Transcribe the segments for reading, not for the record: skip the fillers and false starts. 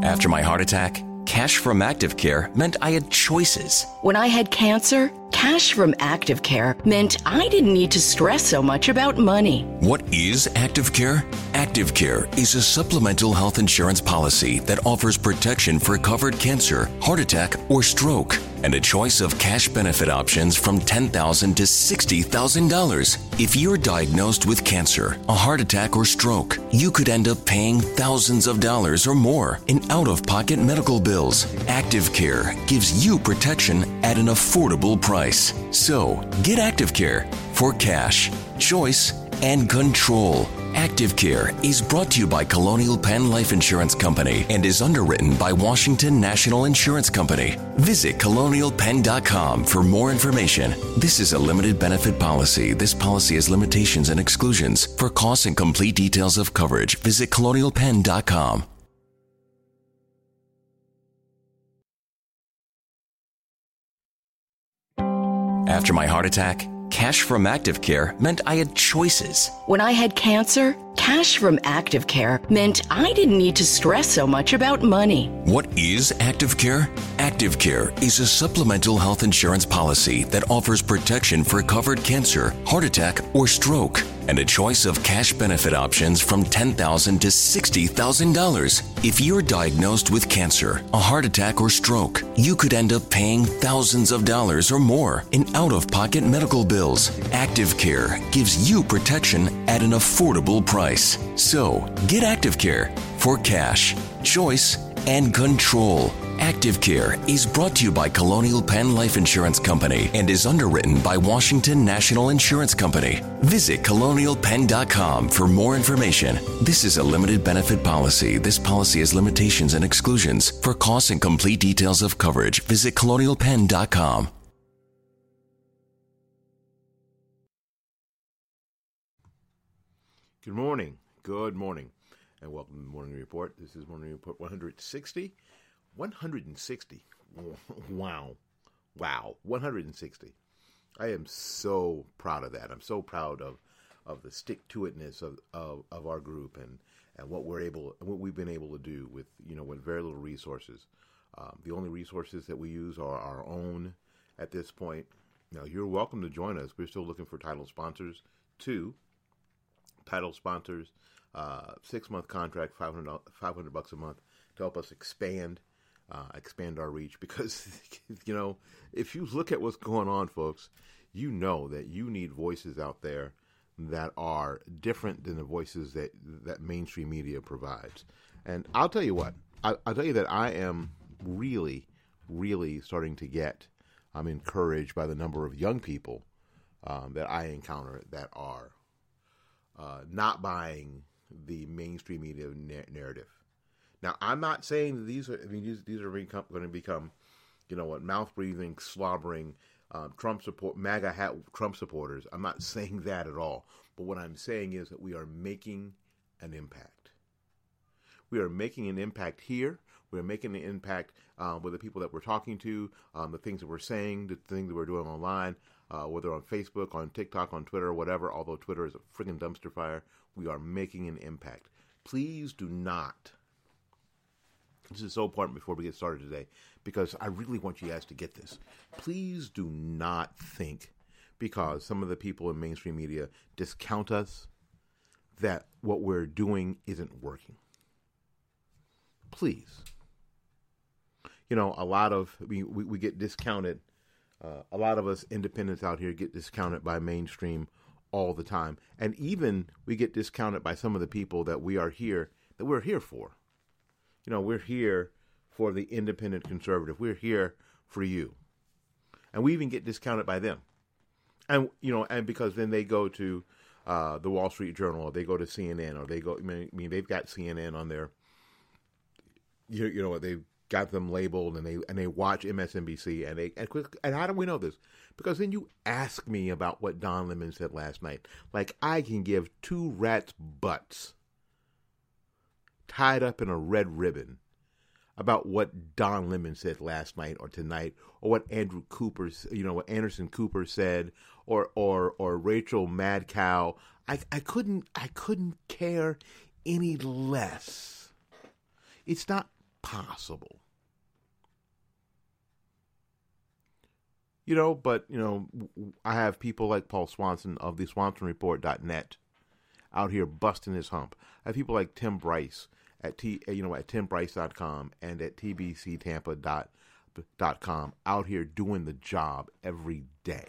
After my heart attack, cash from Active Care meant I had choices. When I had cancer, cash from Active Care meant I didn't need to stress so much about money. What is Active Care? Active Care is a supplemental health insurance policy that offers protection for covered cancer, heart attack, or stroke, and a choice of cash benefit options from $10,000 to $60,000. If you're diagnosed with cancer, a heart attack, or stroke, you could end up paying thousands of dollars or more in out-of-pocket medical bills. Active Care gives you protection at an affordable price. So, get Active Care for cash, choice, and control. Active Care is brought to you by Colonial Penn Life Insurance Company and is underwritten by Washington National Insurance Company. Visit colonialpenn.com for more information. This is a limited benefit policy. This policy has limitations and exclusions. For costs and complete details of coverage, visit colonialpenn.com. After my heart attack, cash from Active Care meant I had choices. When I had cancer, cash from Active Care meant I didn't need to stress so much about money. What is Active Care? Active Care is a supplemental health insurance policy that offers protection for covered cancer, heart attack, or stroke, and a choice of cash benefit options from $10,000 to $60,000. If you're diagnosed with cancer, a heart attack, or stroke, you could end up paying thousands of dollars or more in out-of-pocket medical bills. Active Care gives you protection at an affordable price. So, get Active Care for cash, choice, and control. Active Care is brought to you by Colonial Penn Life Insurance Company and is underwritten by Washington National Insurance Company. Visit colonialpenn.com for more information. This is a limited benefit policy. This policy has limitations and exclusions. For costs and complete details of coverage, visit colonialpenn.com. Good morning. Good morning. And welcome to the Morning Report. This is Morning Report 160. 160. Wow. 160. I am so proud of that. I'm so proud of the stick-to-itness of our group and what we've been able to do with very little resources. The only resources that we use are our own at this point. Now, you're welcome to join us. We're still looking for title sponsors. 2 title sponsors, 6-month contract, $500 a month to help us expand our reach. Because if you look at what's going on, folks, you know that you need voices out there that are different than the voices that mainstream media provides. And I'll tell you what, I'll tell you that I am really, really starting to get. I'm encouraged by the number of young people that I encounter that are not buying the mainstream media narrative. Now, I'm not saying that these are going to become, mouth breathing, slobbering, MAGA Trump supporters. I'm not saying that at all. But what I'm saying is that we are making an impact. We are making an impact here. We're making an impact with the people that we're talking to, the things that we're saying, the things that we're doing online. Whether on Facebook, on TikTok, on Twitter, or whatever, although Twitter is a friggin' dumpster fire, we are making an impact. Please do not, this is so important before we get started today, because I really want you guys to get this. Please do not think, because some of the people in mainstream media discount us, that what we're doing isn't working. Please. A lot of, we get discounted. A lot of us independents out here get discounted by mainstream all the time. And even we get discounted by some of the people that we're here for. We're here for the independent conservative. We're here for you. And we even get discounted by them. And, and because then they go to the Wall Street Journal, or they go to CNN, or they go, they've got CNN on their, they've got them labeled, and they watch MSNBC, and how do we know this? Because then you ask me about what Don Lemon said last night. Like I can give 2 rats' butts tied up in a red ribbon about what Don Lemon said last night or tonight, or what Andrew Cooper, what Anderson Cooper said, or Rachel Madcow. I couldn't care any less. It's not possible? But I have people like Paul Swanson of the SwansonReport.net out here busting his hump. I have people like Tim Bryce at timbryce.com and at tbctampa.com out here doing the job every day.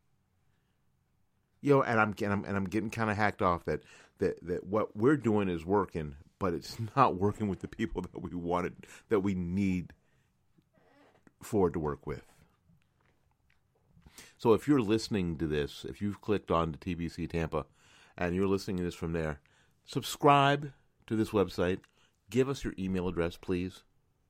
And I'm getting kind of hacked off that what we're doing is working, but it's not working with the people that we need for it to work with. So if you're listening to this, if you've clicked on to TBC Tampa and you're listening to this from there, subscribe to this website. Give us your email address, please,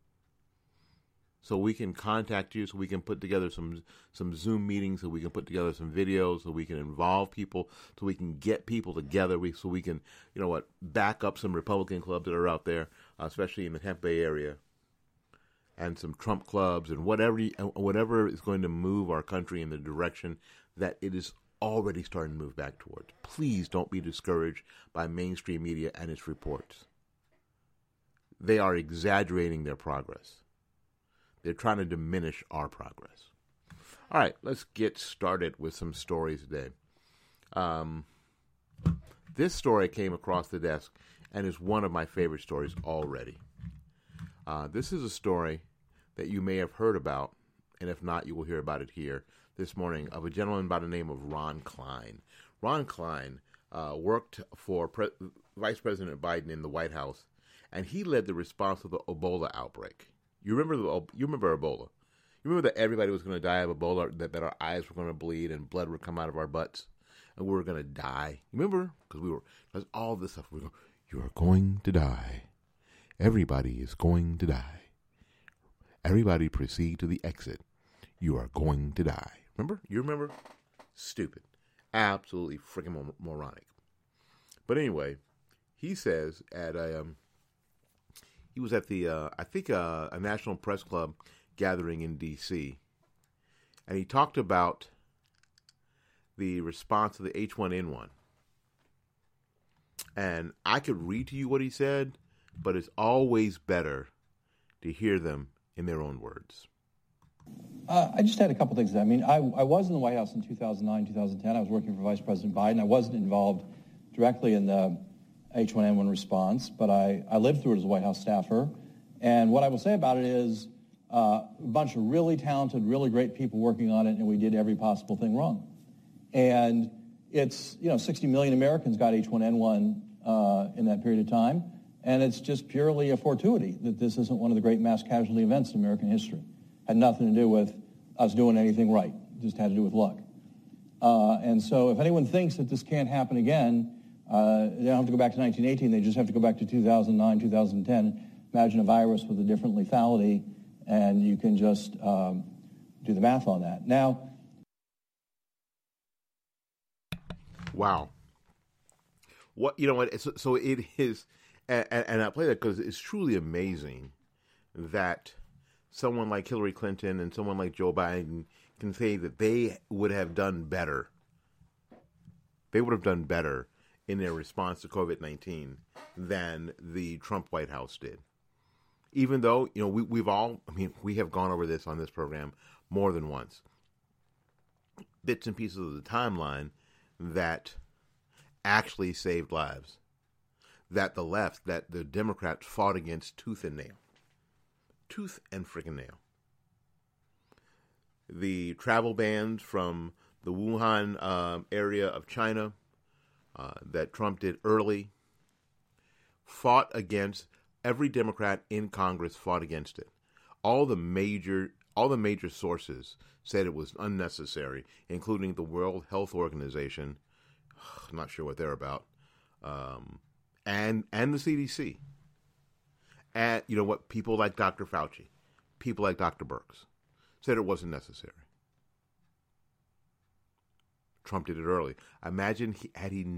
so we can contact you, so we can put together some Zoom meetings, so we can put together some videos, so we can involve people, so we can get people together, so we can, back up some Republican clubs that are out there, especially in the Tampa Bay area, and some Trump clubs, and whatever is going to move our country in the direction that it is already starting to move back towards. Please don't be discouraged by mainstream media and its reports. They are exaggerating their progress. They're trying to diminish our progress. All right, let's get started with some stories today. This story came across the desk and is one of my favorite stories already. This is a story that you may have heard about, and if not, you will hear about it here this morning, of a gentleman by the name of Ron Klein. Ron Klein worked for Vice President Biden in the White House, and he led the response to the Ebola outbreak. You remember Ebola? You remember that everybody was going to die of Ebola, that our eyes were going to bleed and blood would come out of our butts, and we were going to die? You remember? Because all this stuff. You are going to die. Everybody is going to die. Everybody proceed to the exit. You are going to die. Remember? You remember? Stupid. Absolutely freaking moronic. But anyway, he says he was at the, a National Press Club gathering in D.C., and he talked about the response to the H1N1. And I could read to you what he said, but it's always better to hear them in their own words. I just had a couple things. I mean, I was in the White House in 2009, 2010. I was working for Vice President Biden. I wasn't involved directly in the H1N1 response, but I lived through it as a White House staffer. And what I will say about it is a bunch of really talented, really great people working on it, and we did every possible thing wrong. And it's, 60 million Americans got H1N1 in that period of time, and it's just purely a fortuity that this isn't one of the great mass casualty events in American history. Had nothing to do with us doing anything right. It just had to do with luck. And so if anyone thinks that this can't happen again, they don't have to go back to 1918. They just have to go back to 2009, 2010. Imagine a virus with a different lethality, and you can just do the math on that. Now, wow. So it is, and I play that because it's truly amazing that someone like Hillary Clinton and someone like Joe Biden can say that they would have done better. They would have done better in their response to COVID-19 than the Trump White House did. Even though, we have gone over this on this program more than once. Bits and pieces of the timeline that actually saved lives. That the Democrats fought against tooth and nail. Tooth and freaking nail. The travel bans from the Wuhan area of China that Trump did early, fought against. Every Democrat in Congress fought against it. All the major sources said it was unnecessary, including the World Health Organization. I'm not sure what they're about, and the CDC. And people like Dr. Fauci, people like Dr. Birx said it wasn't necessary. Trump did it early. Imagine had he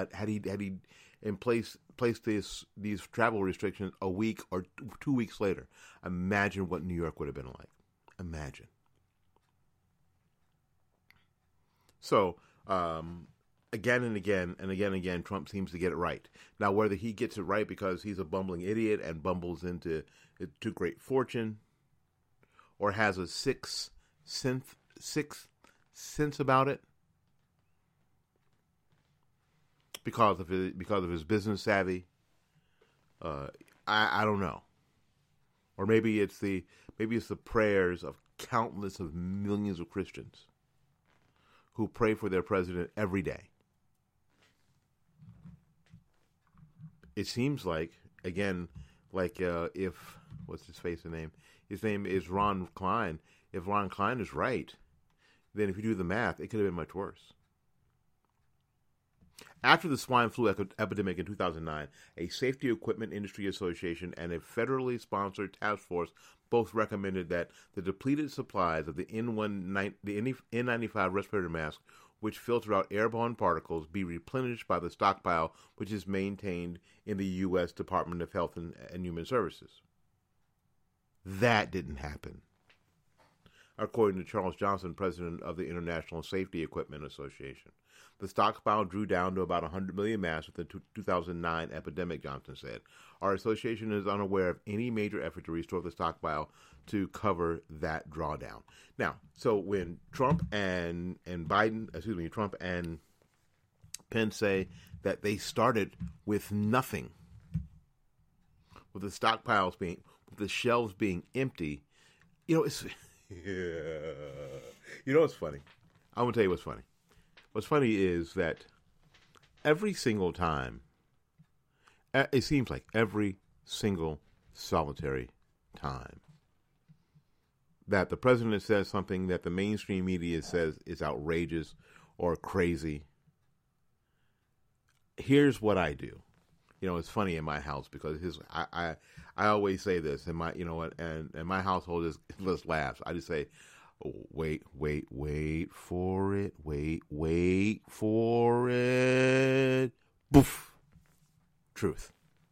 placed these travel restrictions a week or 2 weeks later. Imagine what New York would have been like. Imagine. So again and again and again and again, Trump seems to get it right. Now, whether he gets it right because he's a bumbling idiot and bumbles into to great fortune, or has a sixth sense about it because of his business savvy, I don't know. Or maybe it's the prayers of countless of millions of Christians who pray for their president every day. It seems like, again, if what's his name? His name is Ron Klein. If Ron Klein is right, then if you do the math, it could have been much worse. After the swine flu epidemic in 2009, a Safety Equipment Industry Association and a federally sponsored task force both recommended that the depleted supplies of the N95 respirator mask, which filter out airborne particles, be replenished by the stockpile which is maintained in the U.S. Department of Health and Human Services. That didn't happen, according to Charles Johnson, president of the International Safety Equipment Association. The stockpile drew down to about 100 million masks with the 2009 epidemic, Johnson said. Our association is unaware of any major effort to restore the stockpile to cover that drawdown. Now, so when Trump and Pence say that they started with nothing, with the stockpiles with the shelves being empty, it's what's funny? I'm going to tell you what's funny. What's funny is that every single time, it seems like every single solitary time, that the president says something that the mainstream media says is outrageous or crazy, here's what I do. It's funny in my house because I always say this, and and my household just laughs. I just say, oh, wait for it, wait for it, boof, truth.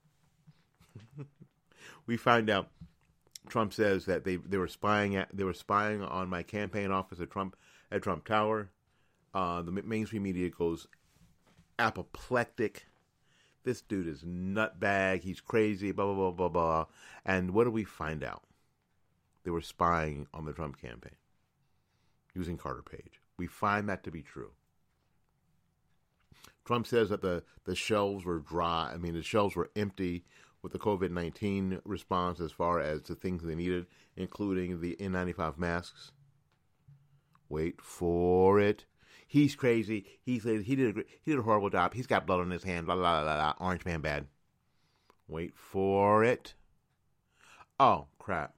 We find out Trump says that they were spying on my campaign office at Trump Tower. The mainstream media goes apoplectic. This dude is nutbag. He's crazy. Blah blah blah blah blah. And what do we find out? They were spying on the Trump campaign using Carter Page. We find that to be true. Trump says that the shelves were dry. I mean, the shelves were empty with the COVID-19 response as far as the things they needed, including the N95 masks. Wait for it. He's crazy. He did a horrible job. He's got blood on his hand. Blah, blah, blah, blah. Orange man bad. Wait for it. Oh, crap.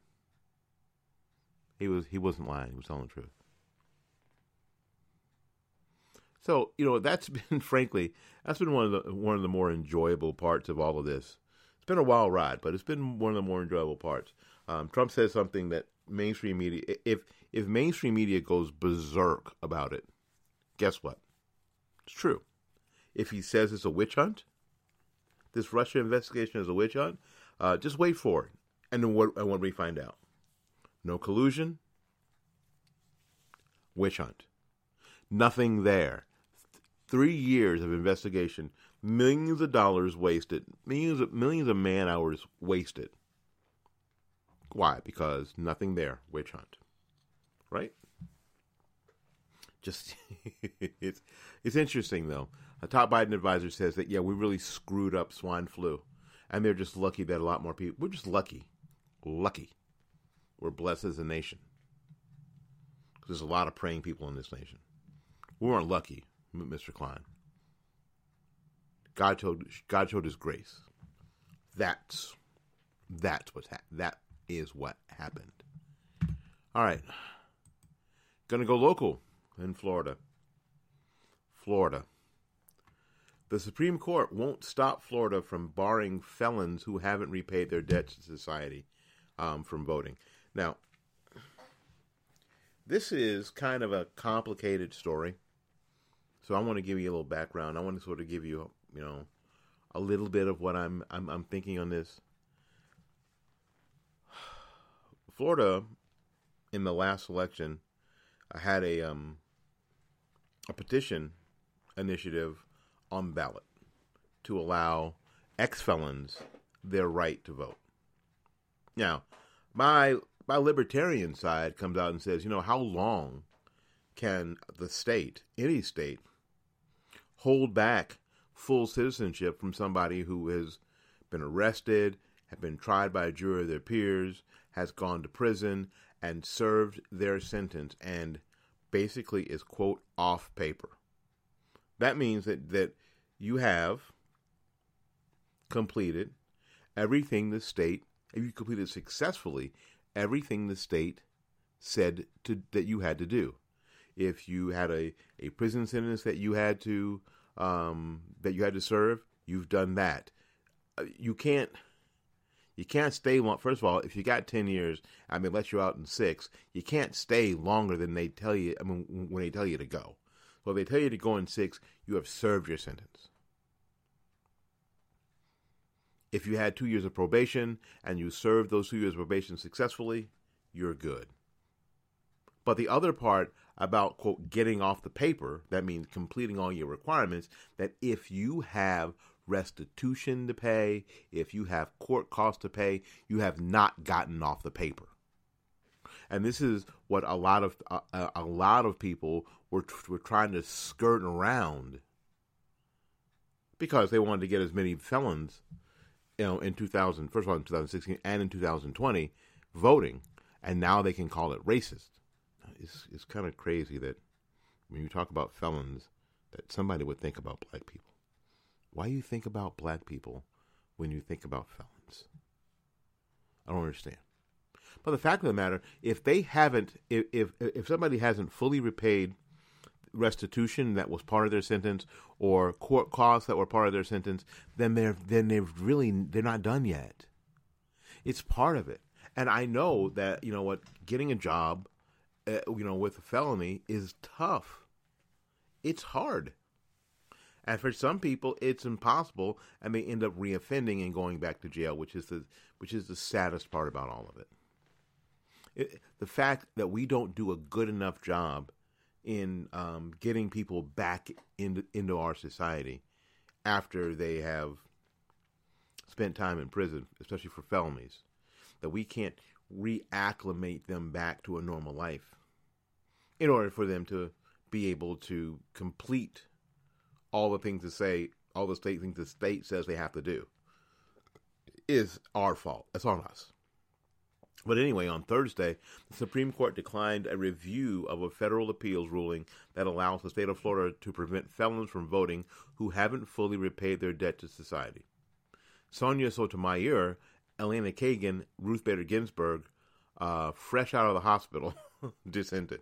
He wasn't lying. He was telling the truth. So, that's been one of the more enjoyable parts of all of this. It's been a wild ride, but it's been one of the more enjoyable parts. Trump says something that mainstream media, if mainstream media goes berserk about it, guess what? It's true. If he says it's a witch hunt, this Russia investigation is a witch hunt, just wait for it. And then what we find out? No collusion, witch hunt. Nothing there. 3 years of investigation, millions of dollars wasted, millions of man hours wasted. Why? Because nothing there. Witch hunt. Right? Just it's interesting though. A top Biden advisor says that we really screwed up swine flu, and they're just lucky that a lot more people. We're just lucky. We're blessed as a nation. There's a lot of praying people in this nation. We weren't lucky, Mr. Klein. God showed His grace. That is what happened. All right, gonna go local in Florida. The Supreme Court won't stop Florida from barring felons who haven't repaid their debts to society from voting. Now, this is kind of a complicated story, so I want to give you a little background. I want to sort of give you, a little bit of what I'm thinking on this. Florida, in the last election, had a petition initiative on ballot to allow ex-felons their right to vote. Now, my libertarian side comes out and says, how long can the state, any state, hold back full citizenship from somebody who has been arrested, have been tried by a jury of their peers, has gone to prison, and served their sentence, and basically is, quote, off paper. That means that you have completed everything the state, if you completed successfully, everything the state said that you had to do. If you had a prison sentence that you had to serve, you've done that. You can't stay long. First of all, if you got 10 years, let you out in 6, you can't stay longer than they tell you. When they tell you to go. So if they tell you to go in 6, you have served your sentence. If you had 2 years of probation and you served those 2 years of probation successfully, you're good. But the other part about, quote, getting off the paper, that means completing all your requirements, that if you have restitution to pay, if you have court costs to pay, you have not gotten off the paper. And this is what a lot of people were trying to skirt around because they wanted to get as many felons, in 2016 and in 2020 voting, and now they can call it racist. It's kind of crazy that when you talk about felons, that somebody would think about black people. Why do you think about black people when you think about felons? I don't understand. But the fact of the matter, if somebody hasn't fully repaid restitution that was part of their sentence or court costs that were part of their sentence, then they're not done yet. It's part of it. And I know that, getting a job, with a felony is tough. It's hard. And for some people, it's impossible, and they end up reoffending and going back to jail, which is the saddest part about all of it. The fact that we don't do a good enough job in getting people back into our society after they have spent time in prison, especially for felonies, that we can't reacclimate them back to a normal life in order for them to be able to complete all the things the state says they have to do, is our fault. That's on us. But anyway, on Thursday, the Supreme Court declined a review of a federal appeals ruling that allows the state of Florida to prevent felons from voting who haven't fully repaid their debt to society. Sonia Sotomayor, Elena Kagan, Ruth Bader Ginsburg, fresh out of the hospital, dissented.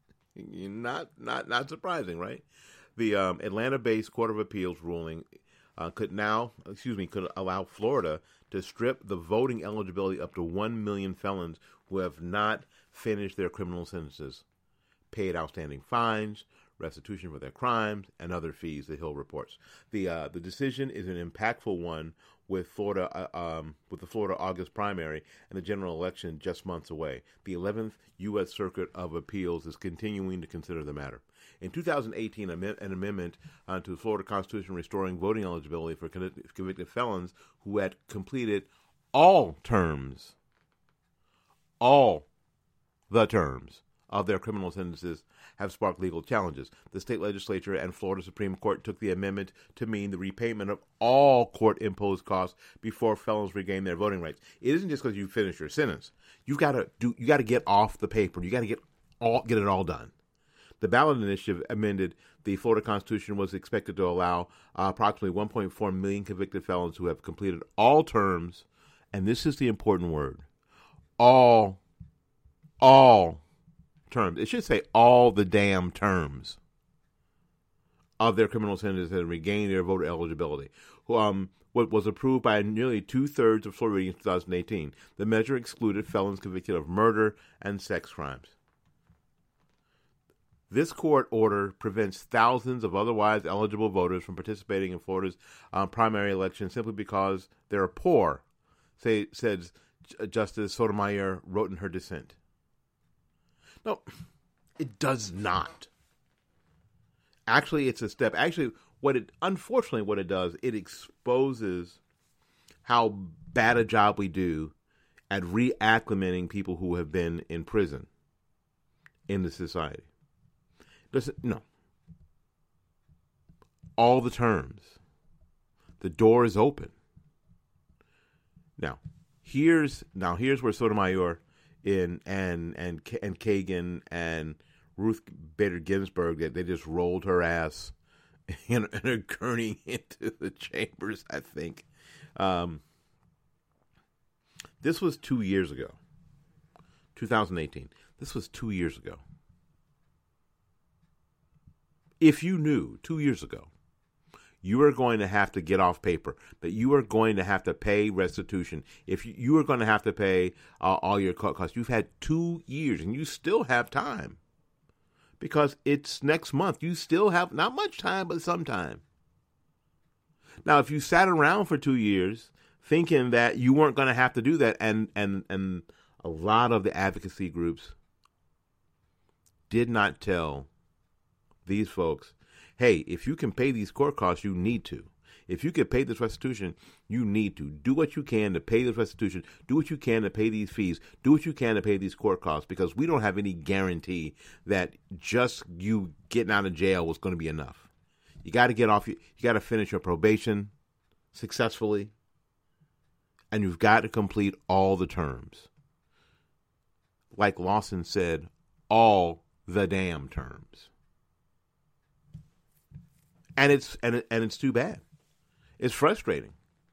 Not surprising, right? The Atlanta-based Court of Appeals ruling could allow Florida to strip the voting eligibility up to 1 million felons who have not finished their criminal sentences, paid outstanding fines, restitution for their crimes, and other fees, the Hill reports. The decision is an impactful one with the Florida August primary and the general election just months away. The 11th U.S. Circuit of Appeals is continuing to consider the matter. In 2018, an amendment to the Florida Constitution restoring voting eligibility for convicted felons who had completed all the terms of their criminal sentences have sparked legal challenges. The state legislature and Florida Supreme Court took the amendment to mean the repayment of all court-imposed costs before felons regain their voting rights. It isn't just because you finish your sentence. You got to get off the paper. You got to get it all done. The ballot initiative amended the Florida Constitution was expected to allow approximately 1.4 million convicted felons who have completed all terms, and this is the important word, all terms. It should say all the damn terms of their criminal sentences and regain their voter eligibility. What was approved by nearly 2/3 of Floridians in 2018. The measure excluded felons convicted of murder and sex crimes. This court order prevents thousands of otherwise eligible voters from participating in Florida's primary election simply because they're poor, said Justice Sotomayor wrote in her dissent. No, it does not. Actually, it's a step. Actually, unfortunately, what it does, it exposes how bad a job we do at reacclimating people who have been in prison in the society. No. All the terms. The door is open. Now here's where Sotomayor and Kagan and Ruth Bader Ginsburg, that they just rolled her ass in a gurney into the chambers, I think. This was 2 years ago. 2018. This was 2 years ago. If you knew 2 years ago you are going to have to get off paper, that you are going to have to pay restitution, if you are going to have to pay all your costs, you've had 2 years and you still have time because it's next month. You still have not much time, but some time. Now, if you sat around for 2 years thinking that you weren't going to have to do that, and a lot of the advocacy groups did not tell these folks, hey, if you can pay these court costs, you need to. If you can pay this restitution, you need to. Do what you can to pay this restitution. Do what you can to pay these fees. Do what you can to pay these court costs, because we don't have any guarantee that just you getting out of jail was going to be enough. You got to get off. You got to finish your probation successfully, and you've got to complete all the terms. Like Lawson said, all the damn terms. And it's too bad. It's frustrating.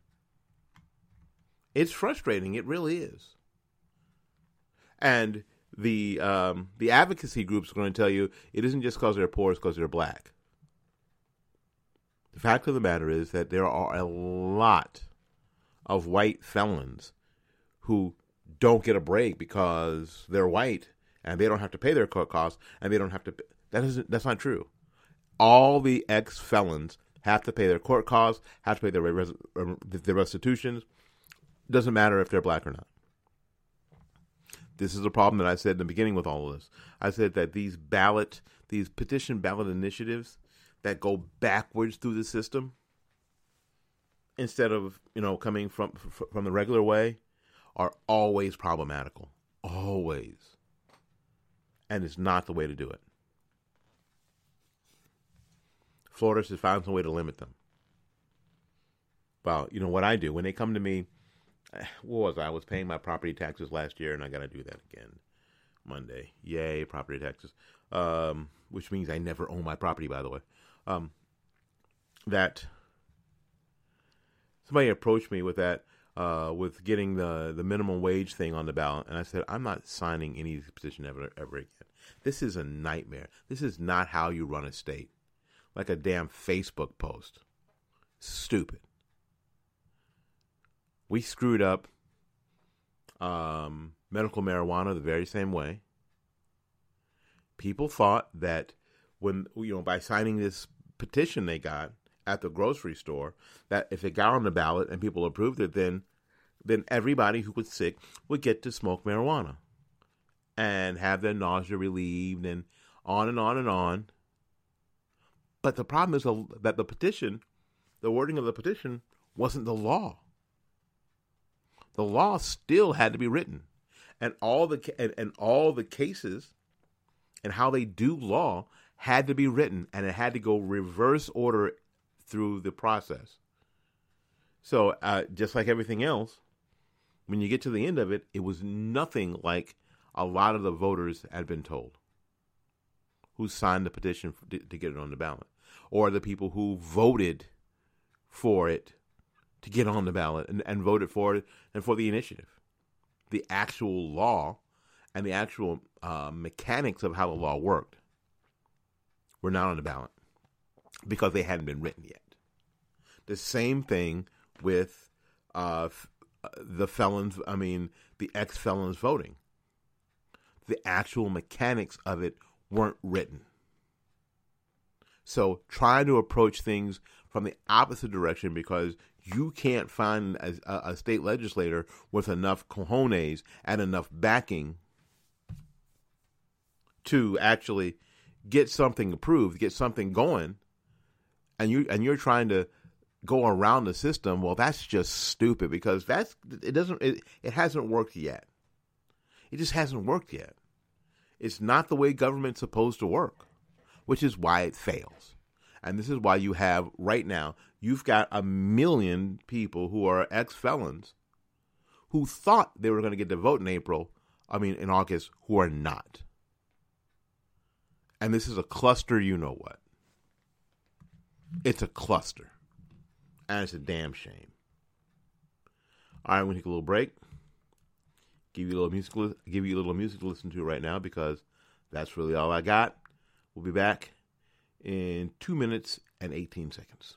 It's frustrating. It really is. And the advocacy groups are going to tell you it isn't just because they're poor; it's because they're black. The fact of the matter is that there are a lot of white felons who don't get a break because they're white and they don't have to pay their court costs and they don't have to. That's not true. All the ex-felons have to pay their court costs, have to pay their restitutions. Doesn't matter if they're black or not. This is a problem that I said in the beginning with all of this. I said that these petition ballot initiatives that go backwards through the system instead of coming from the regular way are always problematical. Always. And it's not the way to do it. Florida should find some way to limit them. Well, you know what I do when they come to me. I was paying my property taxes last year, and I got to do that again Monday. Yay, property taxes. Which means I never own my property, by the way. That somebody approached me with that, with getting the minimum wage thing on the ballot, and I said, I'm not signing any petition ever again. This is a nightmare. This is not how you run a state. Like a damn Facebook post. Stupid. We screwed up medical marijuana the very same way. People thought that by signing this petition they got at the grocery store, that if it got on the ballot and people approved it, then everybody who was sick would get to smoke marijuana and have their nausea relieved and on and on and on. But the problem is that the wording of the petition wasn't the law. The law still had to be written, and all the cases and how they do law had to be written, and it had to go reverse order through the process. So just like everything else, when you get to the end of it, it was nothing like a lot of the voters had been told who signed the petition to get it on the ballot, or the people who voted for it to get on the ballot and voted for it and for the initiative. The actual law and the actual mechanics of how the law worked were not on the ballot because they hadn't been written yet. The same thing with the ex-felons voting. The actual mechanics of it weren't written. So trying to approach things from the opposite direction because you can't find a state legislator with enough cojones and enough backing to actually get something approved, get something going, and you're trying to go around the system. Well, that's just stupid, because it hasn't worked yet. It just hasn't worked yet. It's not the way government's supposed to work, which is why it fails. And this is why you have, right now, you've got 1 million people who are ex-felons who thought they were going to get to vote in August, who are not. And this is a cluster, you know what. It's a cluster. And it's a damn shame. All right, I'm going to take a little break. Give you a little music to listen to right now, because that's really all I got. We'll be back in 2 minutes and 18 seconds.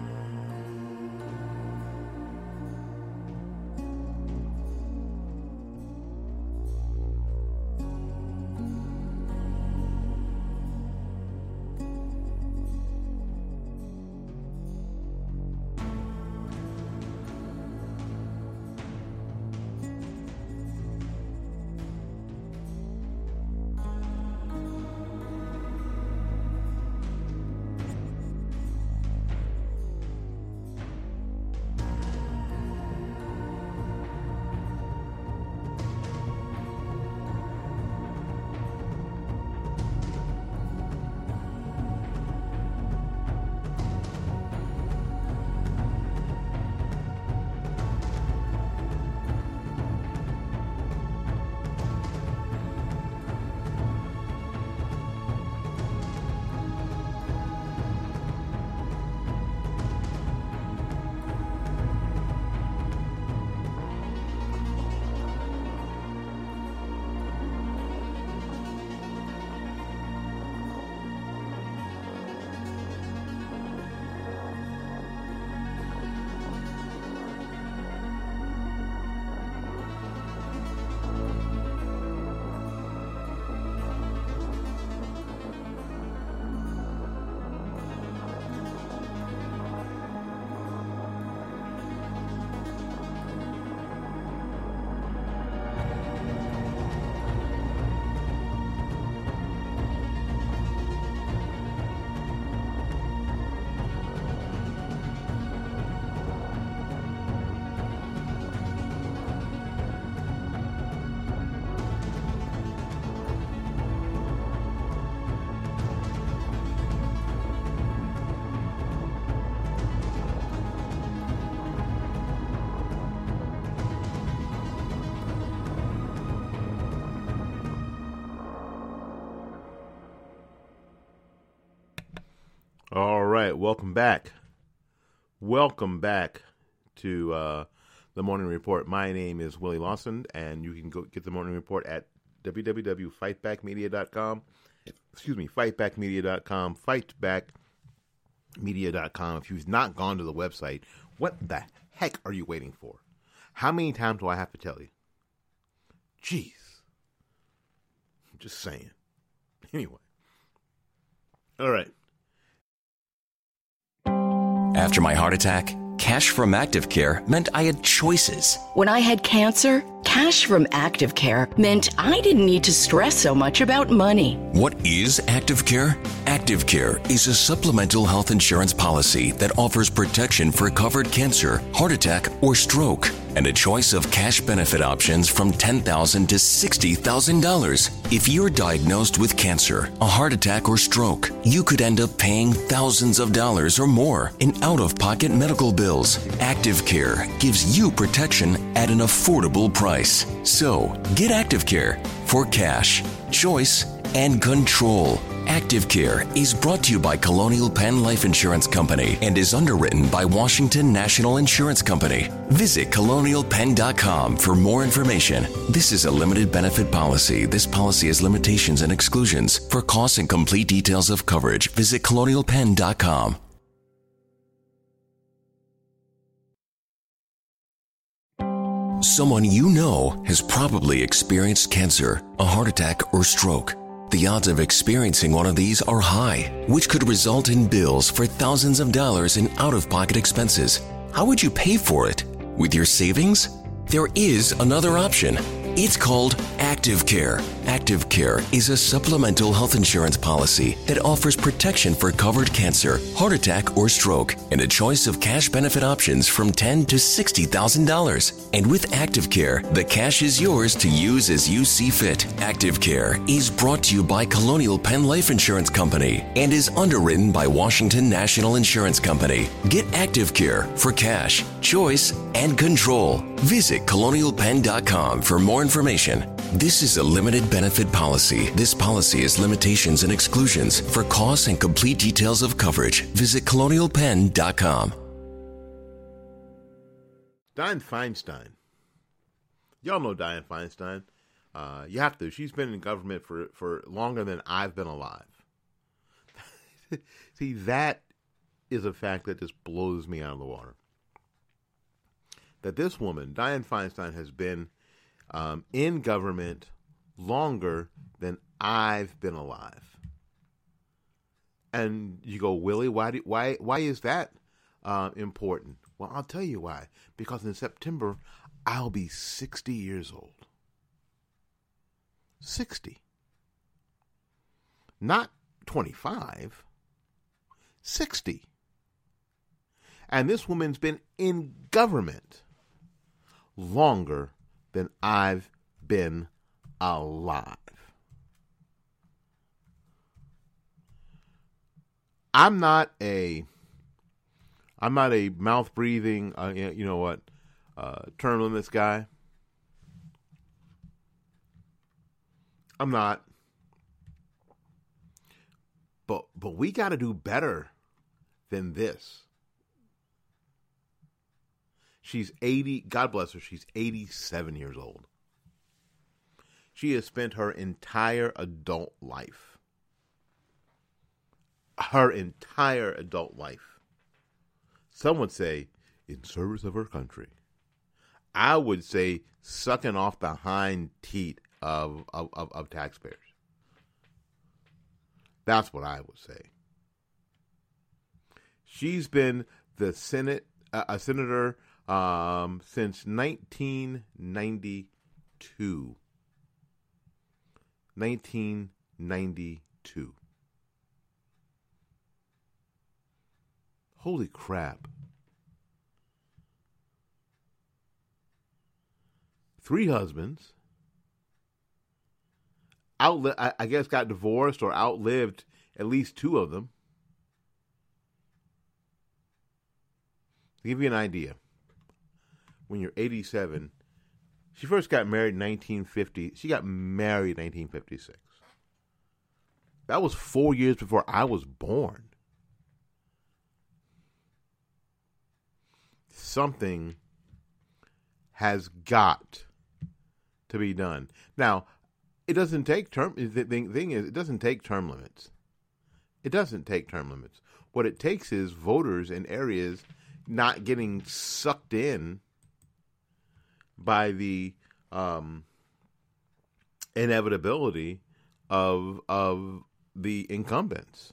All right, welcome back. Welcome back to the Morning Report. My name is Willie Lawson, and you can go get the Morning Report at www.fightbackmedia.com. Fightbackmedia.com. Fightbackmedia.com. If you've not gone to the website, what the heck are you waiting for? How many times do I have to tell you? Jeez. I'm just saying. Anyway. All right. After my heart attack, cash from ActiveCare meant I had choices. When I had cancer, cash from ActiveCare meant I didn't need to stress so much about money. What is ActiveCare? ActiveCare is a supplemental health insurance policy that offers protection for covered cancer, heart attack, or stroke, and a choice of cash benefit options from $10,000 to $60,000. If you're diagnosed with cancer, a heart attack, or stroke, you could end up paying thousands of dollars or more in out-of-pocket medical bills. ActiveCare gives you protection at an affordable price. So, get ActiveCare for cash, choice, and control. ActiveCare is brought to you by Colonial Penn Life Insurance Company and is underwritten by Washington National Insurance Company. Visit colonialpenn.com for more information. This is a limited benefit policy. This policy has limitations and exclusions. For costs and complete details of coverage, visit colonialpenn.com. Someone you know has probably experienced cancer, a heart attack, or stroke. The odds of experiencing one of these are high, which could result in bills for thousands of dollars in out-of-pocket expenses. How would you pay for it? With your savings? There is another option. It's called Active Care. Active Care is a supplemental health insurance policy that offers protection for covered cancer, heart attack, or stroke, and a choice of cash benefit options from $10,000 to $60,000. And with Active Care, the cash is yours to use as you see fit. Active Care is brought to you by Colonial Penn Life Insurance Company and is underwritten by Washington National Insurance Company. Get Active Care for cash, choice, and control. Visit colonialpenn.com for more information. This is a limited benefit policy. This policy has limitations and exclusions. For costs and complete details of coverage, visit colonialpenn.com. Dianne Feinstein. Y'all know Dianne Feinstein. You have to. She's been in government for longer than I've been alive. See, that is a fact that just blows me out of the water. That this woman, Dianne Feinstein, has been in government longer than I've been alive. And you go, Willie, why is that important? Well, I'll tell you why. Because in September, I'll be 60 years old. 60. Not 25. 60. And this woman's been in government longer than I've been alive. I'm not a mouth breathing, term limits guy. I'm not. But we got to do better than this. She's 80, God bless her, she's 87 years old. She has spent her entire adult life. Some would say, in service of her country. I would say, sucking off the hind teat of taxpayers. That's what I would say. She's been the a senator since 1992. 1992. Holy crap. 3 husbands. I guess got divorced or outlived at least 2 of them. To give you an idea, when you're 87, she first got married in 1950. She got married in 1956. That was 4 years before I was born. Something has got to be done. Now, it doesn't take the thing is, it doesn't take term limits. It doesn't take term limits. What it takes is voters in areas not getting sucked in by the inevitability of the incumbents.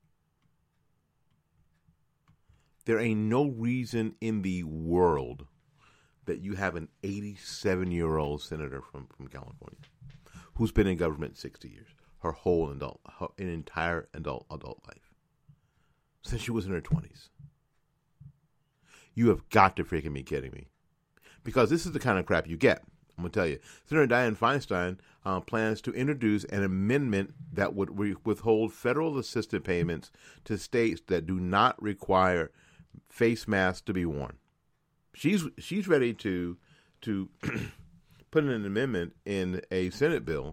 There ain't no reason in the world that you have an 87-year-old senator from California who's been in government 60 years, her entire adult life, since she was in her 20s. You have got to freaking be kidding me. Because this is the kind of crap you get. I'm going to tell you. Senator Dianne Feinstein plans to introduce an amendment that would withhold federal assistance payments to states that do not require face masks to be worn. She's ready to put in an amendment in a Senate bill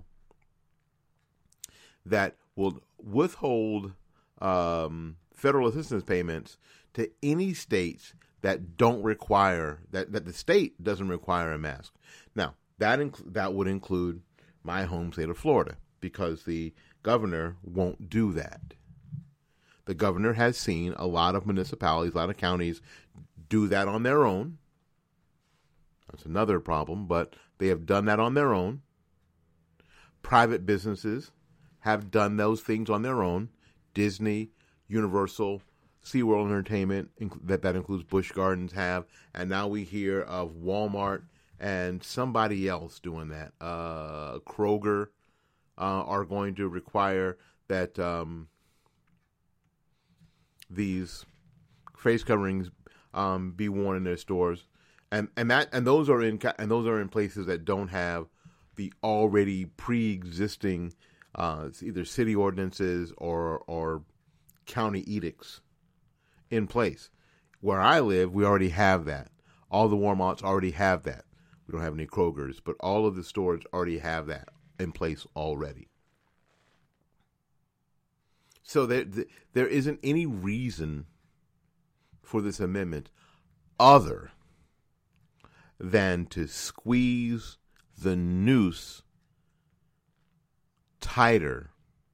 that will withhold federal assistance payments to any states that don't require that the state doesn't require a mask. Now that would include my home state of Florida, because the governor won't do that. The governor has seen a lot of municipalities, a lot of counties do that on their own. That's another problem, but they have done that on their own. Private businesses have done those things on their own. Disney, Universal, SeaWorld Entertainment, that includes Busch Gardens, have. And now we hear of Walmart and somebody else doing that. Kroger are going to require that these face coverings be worn in their stores, and those are in places that don't have the already pre-existing either city ordinances or county edicts in place. Where I live, we already have that. All the Walmarts already have that. We don't have any Krogers, but all of the stores already have that in place already. So there isn't any reason for this amendment other than to squeeze the noose tighter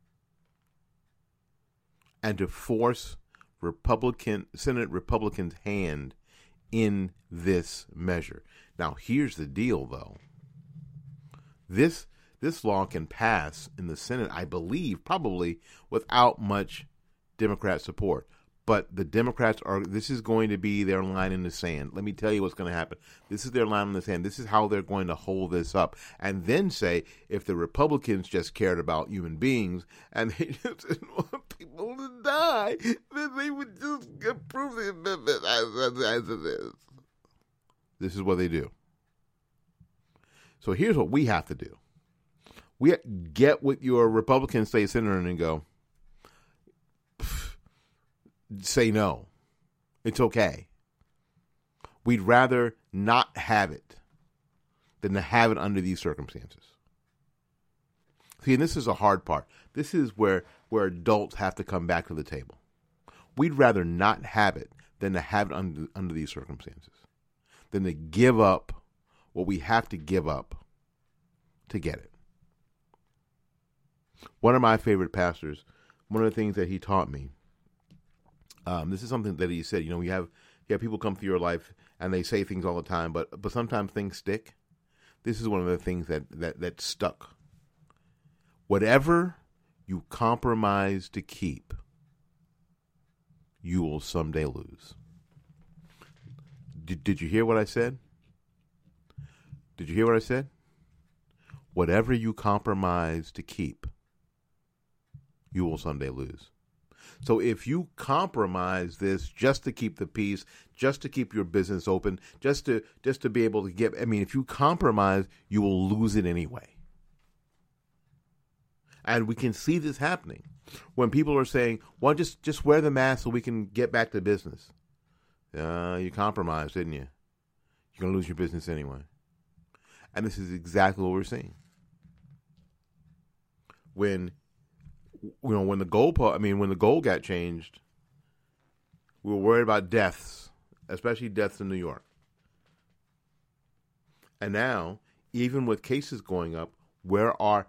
and to force Senate Republicans' hand in this measure. Now, here's the deal, though. This law can pass in the Senate, I believe, probably without much Democrat support. But the Democrats this is going to be their line in the sand. Let me tell you what's going to happen. This is their line in the sand. This is how they're going to hold this up. And then say, if the Republicans just cared about human beings and they just didn't want people to die, then they would just approve the amendment as it is. This is what they do. So here's what we have to do. We get with your Republican state senator and go, say no. It's okay. We'd rather not have it than to have it under these circumstances. See, and this is a hard part. This is where adults have to come back to the table. We'd rather not have it than to have it under these circumstances, than to give up what we have to give up to get it. One of my favorite pastors, one of the things that he taught me, this is something that he said, you have people come through your life and they say things all the time, but sometimes things stick. This is one of the things that stuck. Whatever you compromise to keep, you will someday lose. Did you hear what I said? Did you hear what I said? Whatever you compromise to keep, you will someday lose. So if you compromise this just to keep the peace, just to keep your business open, just to be able to if you compromise, you will lose it anyway. And we can see this happening when people are saying, well, just wear the mask so we can get back to business. You compromised, didn't you? You're going to lose your business anyway. And this is exactly what we're seeing. When the goal got changed, we were worried about deaths, especially deaths in New York. And now, even with cases going up, where are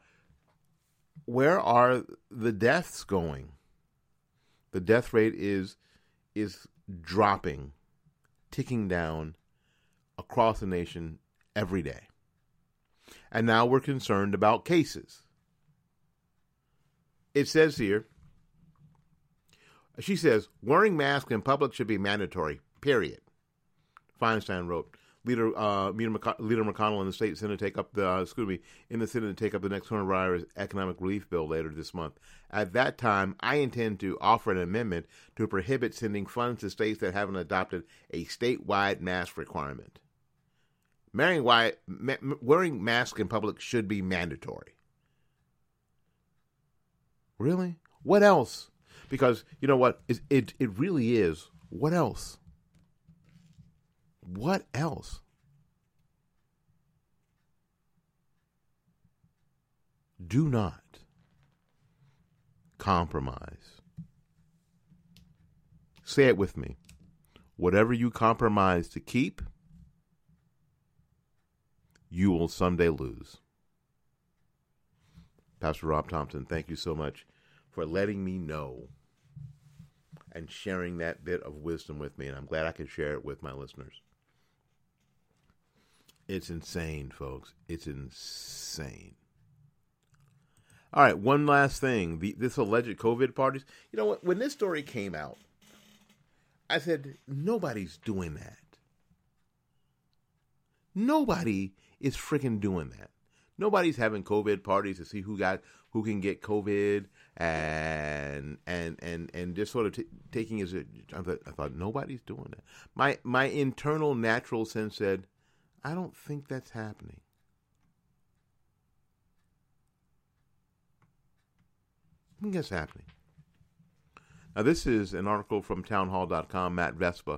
the deaths going? The death rate is dropping, ticking down across the nation every day. And now we're concerned about cases. It says here, she says, wearing masks in public should be mandatory, period. Feinstein wrote. Leader McConnell in the state Senate take up the next coronavirus economic relief bill later this month. At that time, I intend to offer an amendment to prohibit sending funds to states that haven't adopted a statewide mask requirement. Wearing masks in public should be mandatory. Really? What else? Because you know what? It really is. What else? What else? Do not compromise. Say it with me. Whatever you compromise to keep, you will someday lose. Pastor Rob Thompson, thank you so much for letting me know and sharing that bit of wisdom with me, and I'm glad I could share it with my listeners. It's insane, folks. It's insane. All right, one last thing. This alleged COVID parties. You know what? When this story came out, I said, nobody's doing that. Nobody is freaking doing that. Nobody's having COVID parties to see who can get COVID and just sort of taking as a. I thought nobody's doing that. My internal natural sense said, I don't think that's happening. I think that's happening. Now, this is an article from townhall.com, Matt Vespa.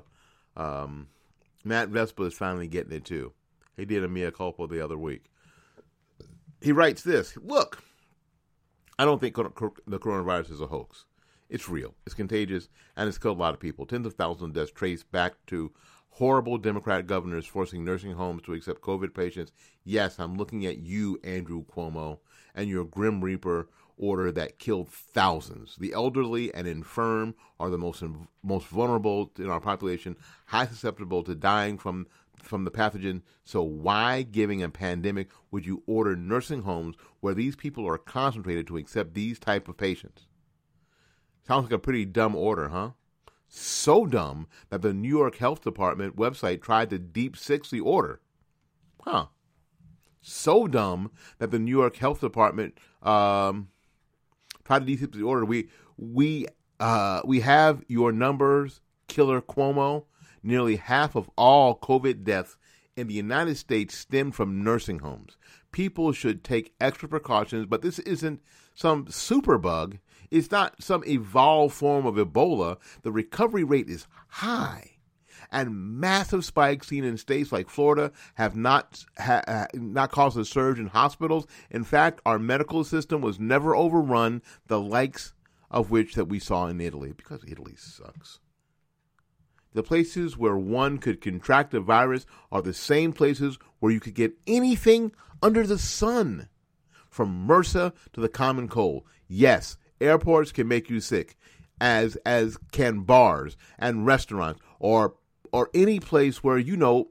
Matt Vespa is finally getting it, too. He did a mea culpa the other week. He writes this, look, I don't think the coronavirus is a hoax. It's real. It's contagious, and it's killed a lot of people. Tens of thousands of deaths traced back to horrible Democrat governors forcing nursing homes to accept COVID patients. Yes, I'm looking at you, Andrew Cuomo, and your Grim Reaper order that killed thousands. The elderly and infirm are the most vulnerable in our population, high susceptible to dying from the pathogen. So why, giving a pandemic, would you order nursing homes where these people are concentrated to accept these type of patients? Sounds like a pretty dumb order, huh? So dumb that the New York Health Department website tried to deep six the order. Huh. So dumb that the New York Health Department tried to deep six the order. We have your numbers, Killer Cuomo. Nearly half of all COVID deaths in the United States stem from nursing homes. People should take extra precautions, but this isn't some superbug. It's not some evolved form of Ebola. The recovery rate is high, and massive spikes seen in states like Florida have not caused a surge in hospitals. In fact, our medical system was never overrun, the likes of which that we saw in Italy, because Italy sucks. The places where one could contract the virus are the same places where you could get anything under the sun, from MRSA to the common cold. Yes, airports can make you sick, as can bars and restaurants or any place where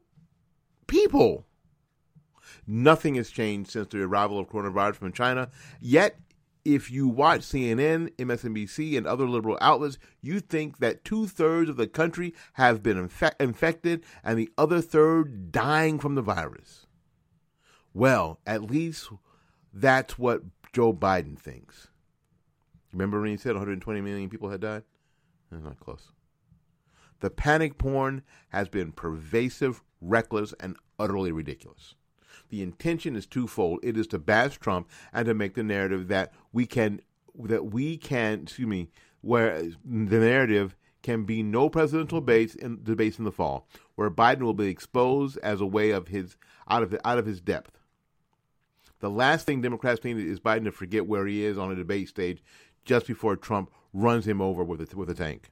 people. Nothing has changed since the arrival of coronavirus from China. Yet, if you watch CNN, MSNBC, and other liberal outlets, you think that 2/3 of the country have been infected and the other third dying from the virus. Well, at least that's what Joe Biden thinks. Remember when he said 120 million people had died? That's not close. The panic porn has been pervasive, reckless, and utterly ridiculous. The intention is twofold. It is to bash Trump and to make the narrative where the narrative can be no presidential debates in the fall, where Biden will be exposed as a way of out of his depth. The last thing Democrats need is Biden to forget where he is on a debate stage just before Trump runs him over with a tank.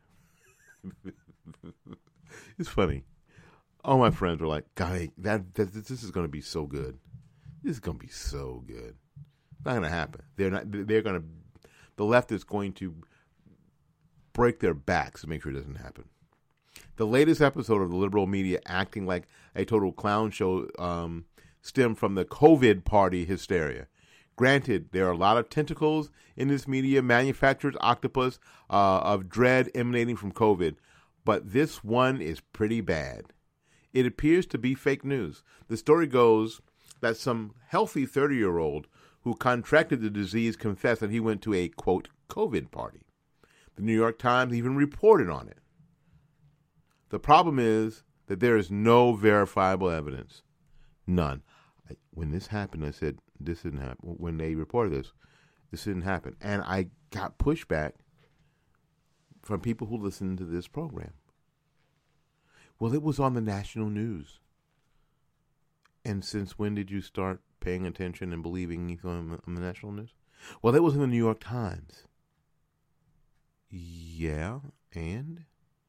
It's funny. All my friends were like, God, this is going to be so good. This is going to be so good. It's not going to happen. The left is going to break their backs to make sure it doesn't happen. The latest episode of the liberal media acting like a total clown show stemmed from the COVID party hysteria. Granted, there are a lot of tentacles in this media, manufactured octopus of dread emanating from COVID, but this one is pretty bad. It appears to be fake news. The story goes that some healthy 30-year-old who contracted the disease confessed that he went to a, quote, COVID party. The New York Times even reported on it. The problem is that there is no verifiable evidence. None. When this happened, I said, this didn't happen. When they reported this didn't happen. And I got pushback from people who listened to this program. Well, it was on the national news. And since when did you start paying attention and believing it on the national news? Well, it was in the New York Times. Yeah, and?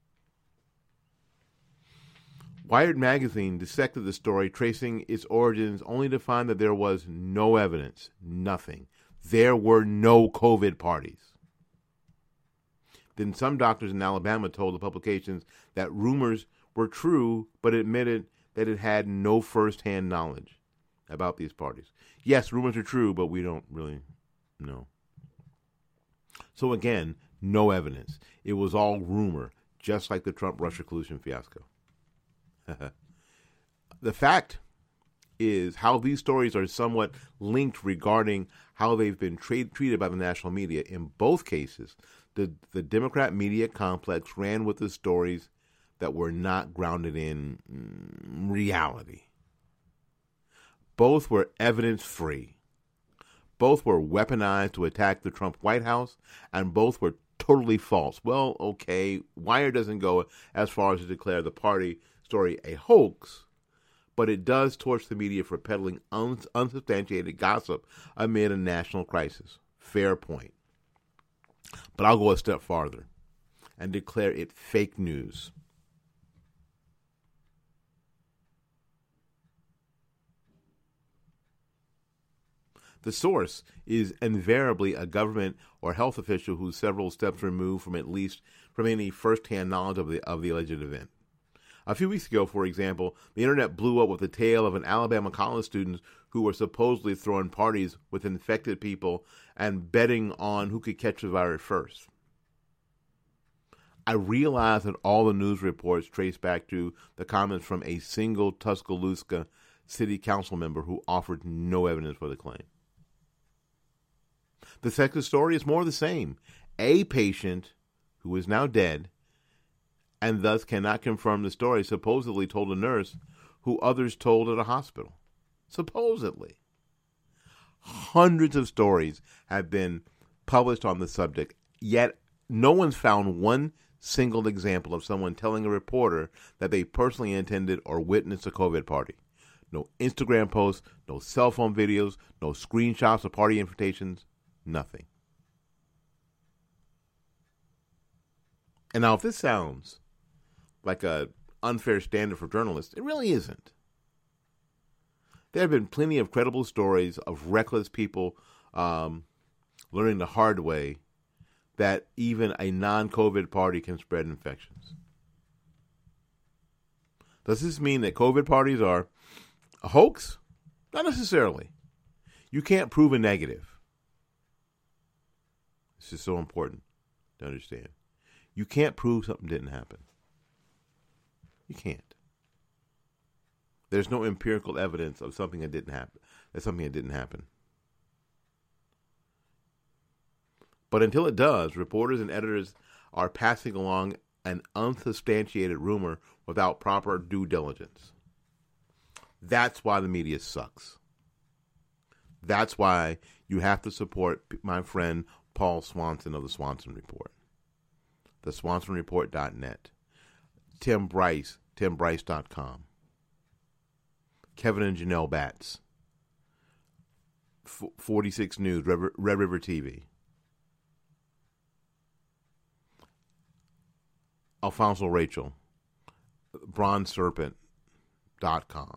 Wired magazine dissected the story, tracing its origins, only to find that there was no evidence. Nothing. There were no COVID parties. Then some doctors in Alabama told the publications that rumors were true, but admitted that it had no first-hand knowledge about these parties. Yes, rumors are true, but we don't really know. So again, no evidence. It was all rumor, just like the Trump-Russia collusion fiasco. The fact is how these stories are somewhat linked regarding how they've been treated by the national media. In both cases, the Democrat media complex ran with the stories that were not grounded in reality. Both were evidence-free. Both were weaponized to attack the Trump White House, and both were totally false. Well, okay, Wired doesn't go as far as to declare the party story a hoax, but it does torch the media for peddling unsubstantiated gossip amid a national crisis. Fair point. But I'll go a step farther and declare it fake news. The source is invariably a government or health official who's several steps removed from any first-hand knowledge of the alleged event. A few weeks ago, for example, the internet blew up with the tale of an Alabama college student who were supposedly throwing parties with infected people and betting on who could catch the virus first. I realize that all the news reports trace back to the comments from a single Tuscaloosa city council member who offered no evidence for the claim. The second story is more of the same. A patient who is now dead and thus cannot confirm the story supposedly told a nurse who others told at a hospital. Supposedly. Hundreds of stories have been published on the subject, yet no one's found one single example of someone telling a reporter that they personally attended or witnessed a COVID party. No Instagram posts, no cell phone videos, no screenshots of party invitations, nothing. And now if this sounds like an unfair standard for journalists, it really isn't. There have been plenty of credible stories of reckless people learning the hard way that even a non-COVID party can spread infections. Does this mean that COVID parties are a hoax? Not necessarily. You can't prove a negative. This is so important to understand. You can't prove something didn't happen. You can't. There's no empirical evidence of something that didn't happen. That's something that didn't happen. But until it does, reporters and editors are passing along an unsubstantiated rumor without proper due diligence. That's why the media sucks. That's why you have to support my friend Paul Swanson of the Swanson Report. TheSwansonReport.net. Tim Bryce, TimBryce.com. Kevin and Janelle Batts. 46 News, Red River TV. Alfonso Rachel, BronzeSerpent.com.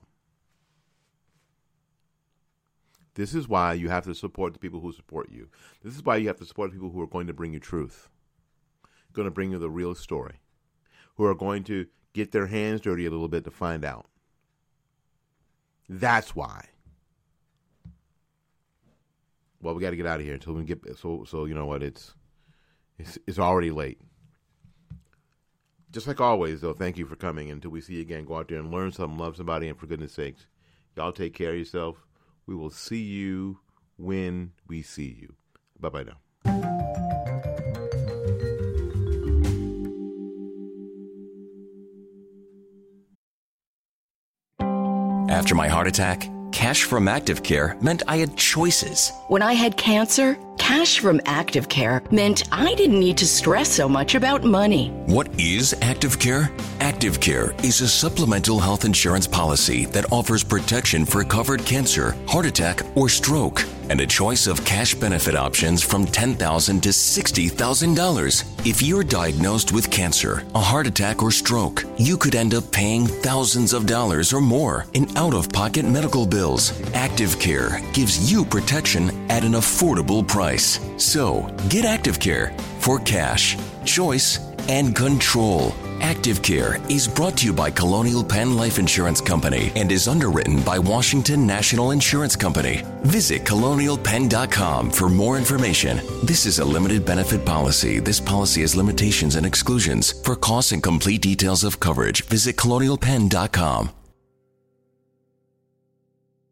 This is why you have to support the people who support you. This is why you have to support people who are going to bring you truth, going to bring you the real story, who are going to get their hands dirty a little bit to find out. That's why. Well, we got to get out of here until we get so you know what, it's already late. Just like always, though, thank you for coming. Until we see you again, go out there and learn something, love somebody, and for goodness sakes, y'all take care of yourself. We will see you when we see you. Bye-bye now. After my heart attack, cash from ActiveCare meant I had choices. When I had cancer, cash from ActiveCare meant I didn't need to stress so much about money. What is ActiveCare? ActiveCare is a supplemental health insurance policy that offers protection for covered cancer, heart attack, or stroke, and a choice of cash benefit options from $10,000 to $60,000. If you're diagnosed with cancer, a heart attack, or stroke, you could end up paying thousands of dollars or more in out-of-pocket medical bills. ActiveCare gives you protection at an affordable price. So, get ActiveCare for cash, choice, and control. ActiveCare is brought to you by Colonial Penn Life Insurance Company and is underwritten by Washington National Insurance Company. Visit colonialpenn.com for more information. This is a limited benefit policy. This policy has limitations and exclusions. For costs and complete details of coverage, visit colonialpenn.com.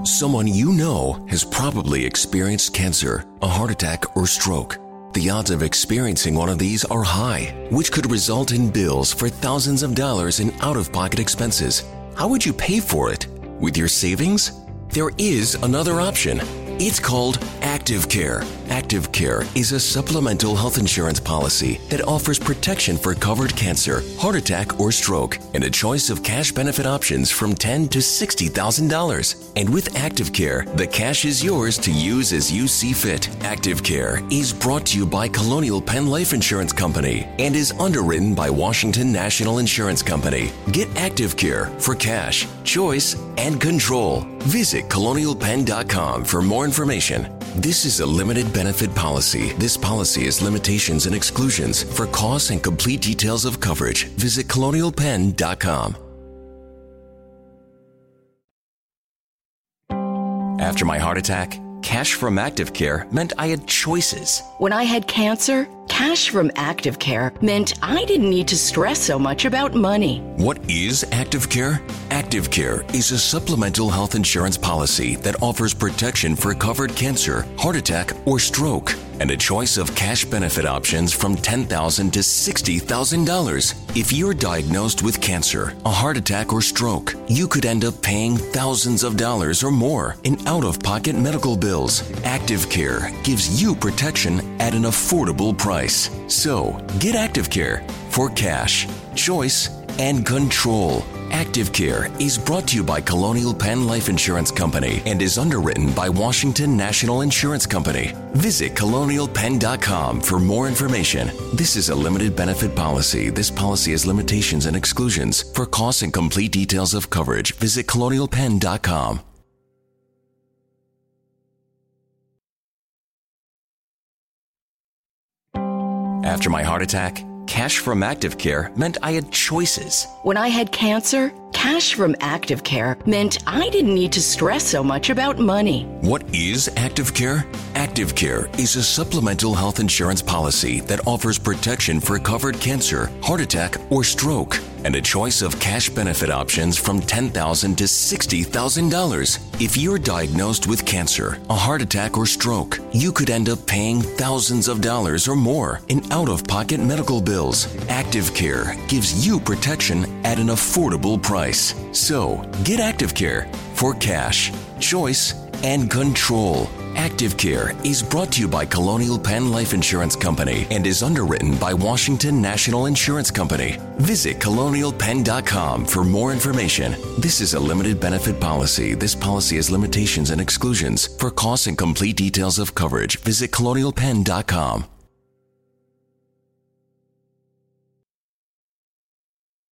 Someone you know has probably experienced cancer, a heart attack, or stroke. The odds of experiencing one of these are high, which could result in bills for thousands of dollars in out-of-pocket expenses. How would you pay for it? With your savings? There is another option. It's called Active Care. Active Care is a supplemental health insurance policy that offers protection for covered cancer, heart attack, or stroke, and a choice of cash benefit options from $10,000 to $60,000. And with Active Care, the cash is yours to use as you see fit. Active Care is brought to you by Colonial Penn Life Insurance Company and is underwritten by Washington National Insurance Company. Get Active Care for cash, choice, and control. Visit colonialpenn.com for more information. This is a limited benefit policy. This policy has limitations and exclusions. For costs and complete details of coverage, visit colonialpenn.com. After my heart attack, cash from Active Care meant I had choices. When I had cancer, cash from Active Care meant I didn't need to stress so much about money. What is Active Care? Active Care is a supplemental health insurance policy that offers protection for covered cancer, heart attack, or stroke, and a choice of cash benefit options from $10,000 to $60,000. If you're diagnosed with cancer, a heart attack, or stroke, you could end up paying thousands of dollars or more in out-of-pocket medical bills. Active Care gives you protection at an affordable price. So, get Active Care for cash, choice, and control. Active Care is brought to you by Colonial Penn Life Insurance Company and is underwritten by Washington National Insurance Company. Visit colonialpenn.com for more information. This is a limited benefit policy. This policy has limitations and exclusions. For costs and complete details of coverage, visit colonialpenn.com. After my heart attack, cash from Active Care meant I had choices. When I had cancer, cash from Active Care meant I didn't need to stress so much about money. What is Active Care? Active Care is a supplemental health insurance policy that offers protection for covered cancer, heart attack, or stroke, and a choice of cash benefit options from $10,000 to $60,000. If you're diagnosed with cancer, a heart attack, or stroke, you could end up paying thousands of dollars or more in out-of-pocket medical bills. Active Care gives you protection at an affordable price. So, get Active Care for cash, choice, and control. Active Care is brought to you by Colonial Penn Life Insurance Company and is underwritten by Washington National Insurance Company. Visit colonialpenn.com for more information. This is a limited benefit policy. This policy has limitations and exclusions. For costs and complete details of coverage, visit colonialpenn.com.